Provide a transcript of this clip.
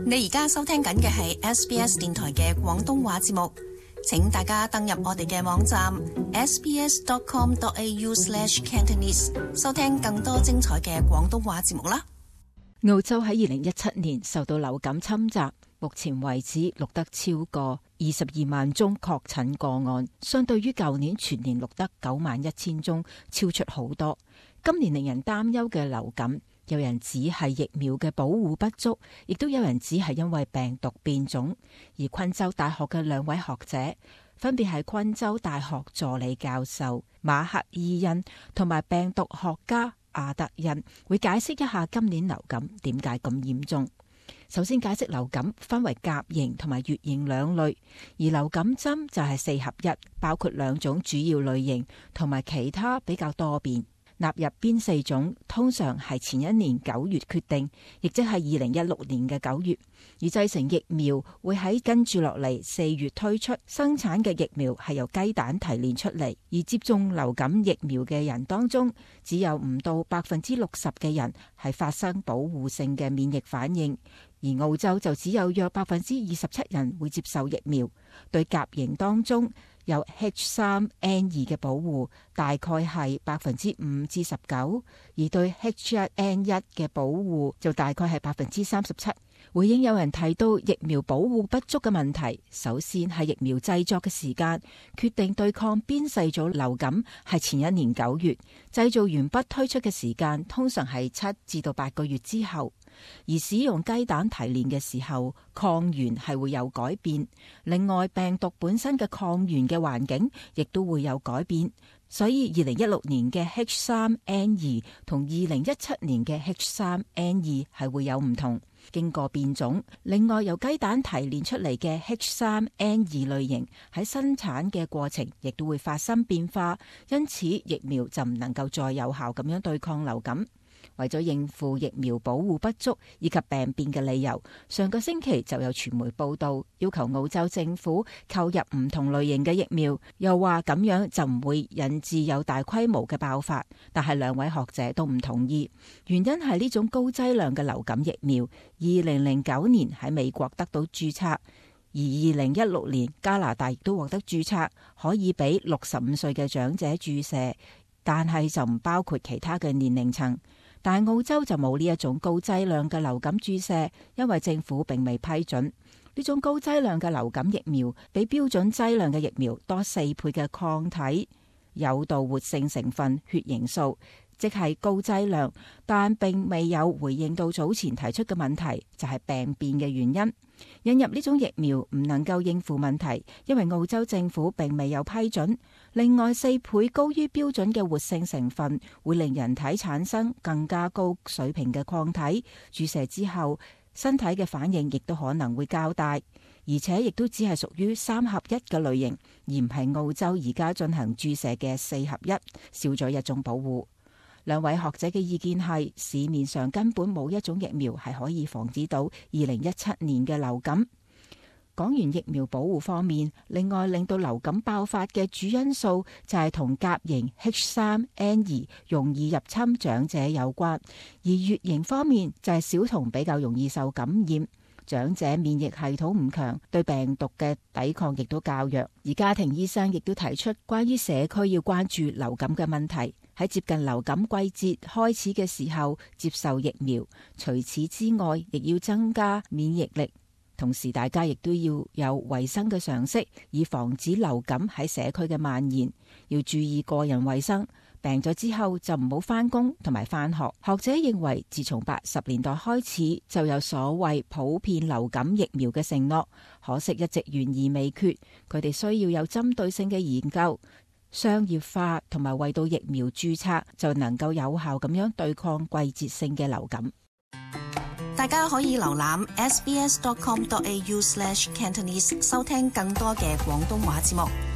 你而家收聽緊嘅係 SBS 電台嘅廣東話節目，請大家登入我哋嘅網站 sbs.com.au/cantonese 收聽更多精彩嘅廣東話節目啦。 澳洲喺2017年受到流感侵襲，目前為止錄得超過22萬宗確診個案，相對於舊年全年錄得91000宗，超出好多。今年令人擔憂嘅流感，有人指係疫苗嘅保護不足，亦都有人指係因為病毒變種。而昆州大學嘅兩位學者，分別係昆州大學助理教授馬克伊恩同埋病毒學家阿德恩，會解釋一下今年流感點解咁嚴重。首先解釋流感分為甲型同埋乙型兩類，而流感針就係4合1，包括兩種主要類型同埋其他比較多變。納入邊4種通常係前一年9月決定，亦即係2016年嘅9月。而製成疫苗會喺跟住落嚟4月推出，生產嘅疫苗係由雞蛋提煉出嚟。而接種流感疫苗嘅人當中，只有唔到60%嘅人係發生保護性嘅免疫反應，而澳洲就只有約27%人會接受疫苗。對甲型當中，有 H3N2 嘅保護大概係5%至19%，而對 H1N1 嘅保護就大概係37%。回應有人提到疫苗保護不足嘅問題，首先係疫苗製作嘅時間，決定對抗邊4組流感係前一年9月，製造完畢推出嘅時間通常係7至到8個月之後。而使用雞蛋提煉嘅時候，抗原係會有改變。另外，病毒本身嘅抗原嘅環境亦都會有改變。所以2016年嘅 H3N2 同2017年嘅 H3N2 係會有唔同，經過變種。另外，由雞蛋提煉出嚟嘅 H3N2 類型喺生產嘅過程亦都會發生變化，因此疫苗就唔能夠再有效咁樣對抗流感。為咗應付疫苗保護不足以及病變嘅理由，上個星期就有傳媒報道要求澳洲政府購入唔同類型嘅疫苗，又話咁樣就唔會引致有大規模嘅爆發。但係兩位學者都唔同意，原因係呢種高劑量嘅流感疫苗2009年喺美國得到註冊，而2016年加拿大亦都獲得註冊，可以俾65歲嘅長者注射，但係就唔包括其他嘅年齡層。但係澳洲就冇呢一種高劑量嘅流感注射，因為政府並未批准。呢種高劑量嘅流感疫苗比標準劑量嘅疫苗多4倍嘅抗體誘導活性成分血凝素，即係高劑量，但並未有回應到早前提出嘅問題，就係病變嘅原因。引入呢種疫苗唔能夠應付問題，因為澳洲政府並未有批准。另外，4倍高於標準嘅活性成分會令人體產生更加高水平嘅抗體，注射之後身體嘅反應亦都可能會較大，而且亦都只係屬於3合1嘅類型，而唔係澳洲而家進行注射嘅4合1，少咗一種保護。兩位學者嘅意見係，市面上根本冇一種疫苗係可以防止到2017年嘅流感。講完疫苗保護方面，另外令到流感爆發嘅主因素就係同甲型 H3N2 容易入侵長者有關，而乙型方面就係小童比較容易受感染，長者免疫系統唔強，對病毒嘅抵抗亦都較弱。而家庭醫生亦都提出關於社區要關注流感嘅問題，喺接近流感季節開始嘅時候接受疫苗。除此之外，亦要增加免疫力，同時大家亦都要有衛生嘅常識，以防止流感喺社區嘅蔓延。要注意個人衛生，病咗之後就唔好返工同埋返學。學者認為，自從80年代開始就有所謂普遍流感疫苗嘅承諾，可惜一直懸而未決。佢哋需要有針對性嘅研究、商業化同埋為到疫苗註冊，就能夠有效咁樣對抗季節性嘅流感。 大家可以瀏覽 sbs.com.au/cantonese 收聽更多嘅廣東話節目。